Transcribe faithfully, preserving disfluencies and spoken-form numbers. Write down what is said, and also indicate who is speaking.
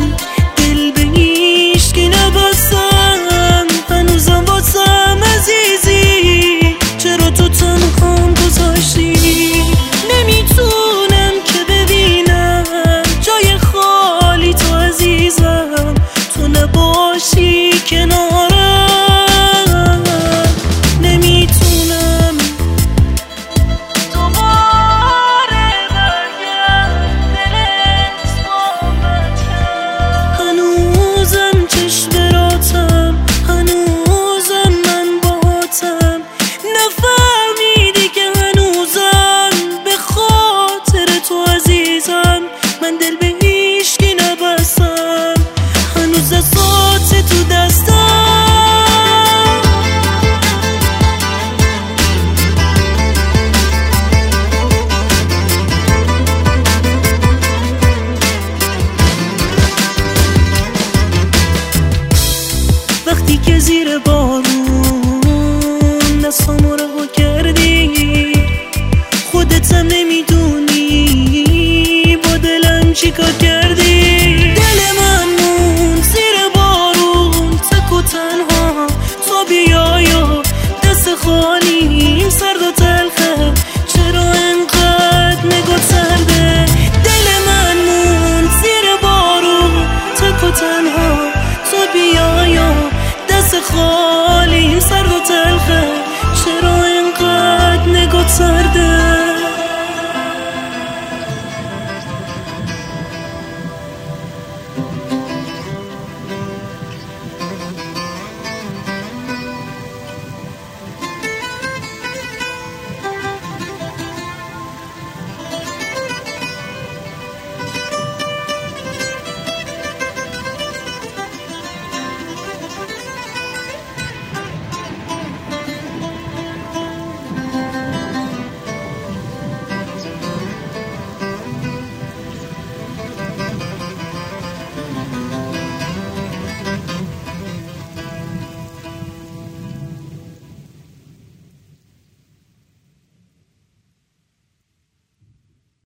Speaker 1: دل به هیچکی نبستم، هنوزم واسم عزیزی، چرا تو تنهام گذاشتی؟ نمیتونم که ببینم جای خالی تو عزیزم، تو نباشی کنارم، نمیتونم دوباره برگرد دل اسمامت کرد. هنوزم چشمراتم، هنوزم من باهاتم، نفهمیدی که هنوزم به خاطر تو عزیزم، من دل به هیچکی نبستم، هنوز دستات تو دستم. وقتی که زیر بارون دستامو رها کردی، خودتم نمیدونی با دلم چی کار کردی.